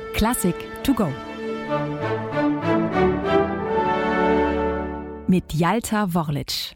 Klassik to go. Mit Jalta Worlic.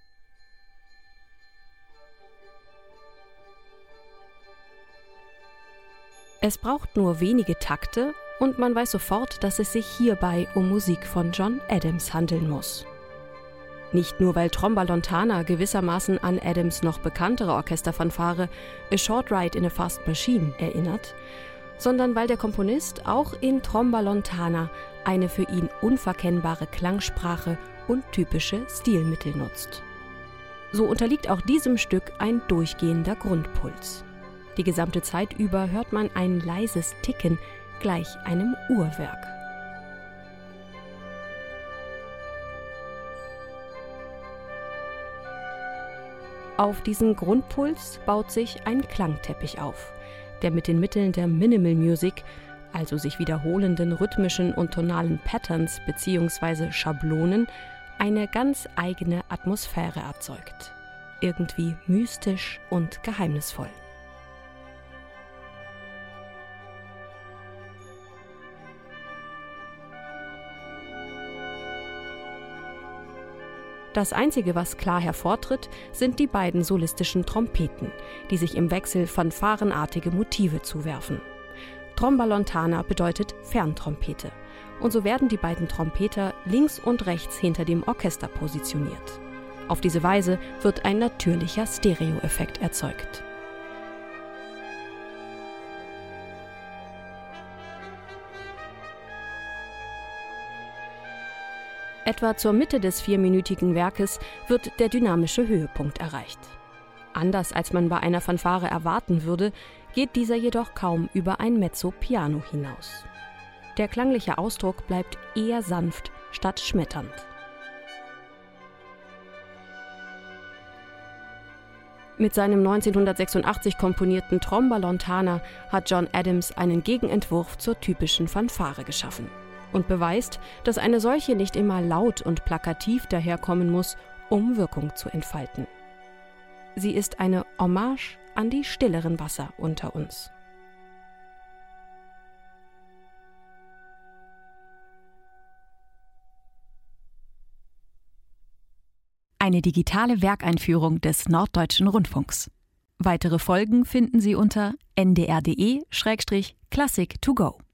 Es braucht nur wenige Takte und man weiß sofort, dass es sich hierbei um Musik von John Adams handeln muss. Nicht nur, weil Tromba Lontana gewissermaßen an Adams' noch bekanntere Orchesterfanfare A Short Ride in a Fast Machine erinnert, sondern weil der Komponist auch in Tromba Lontana eine für ihn unverkennbare Klangsprache und typische Stilmittel nutzt. So unterliegt auch diesem Stück ein durchgehender Grundpuls. Die gesamte Zeit über hört man ein leises Ticken, gleich einem Uhrwerk. Auf diesen Grundpuls baut sich ein Klangteppich auf, der mit den Mitteln der Minimal Music, also sich wiederholenden rhythmischen und tonalen Patterns bzw. Schablonen, eine ganz eigene Atmosphäre erzeugt. Irgendwie mystisch und geheimnisvoll. Das Einzige, was klar hervortritt, sind die beiden solistischen Trompeten, die sich im Wechsel fanfarenartige Motive zuwerfen. Tromba Lontana bedeutet Ferntrompete, und so werden die beiden Trompeter links und rechts hinter dem Orchester positioniert. Auf diese Weise wird ein natürlicher Stereoeffekt erzeugt. Etwa zur Mitte des 4-minütigen Werkes wird der dynamische Höhepunkt erreicht. Anders als man bei einer Fanfare erwarten würde, geht dieser jedoch kaum über ein Mezzo-Piano hinaus. Der klangliche Ausdruck bleibt eher sanft statt schmetternd. Mit seinem 1986 komponierten Tromba Lontana hat John Adams einen Gegenentwurf zur typischen Fanfare geschaffen und beweist, dass eine solche nicht immer laut und plakativ daherkommen muss, um Wirkung zu entfalten. Sie ist eine Hommage an die stilleren Wasser unter uns. Eine digitale Werkeinführung des Norddeutschen Rundfunks. Weitere Folgen finden Sie unter ndr.de/classic2go.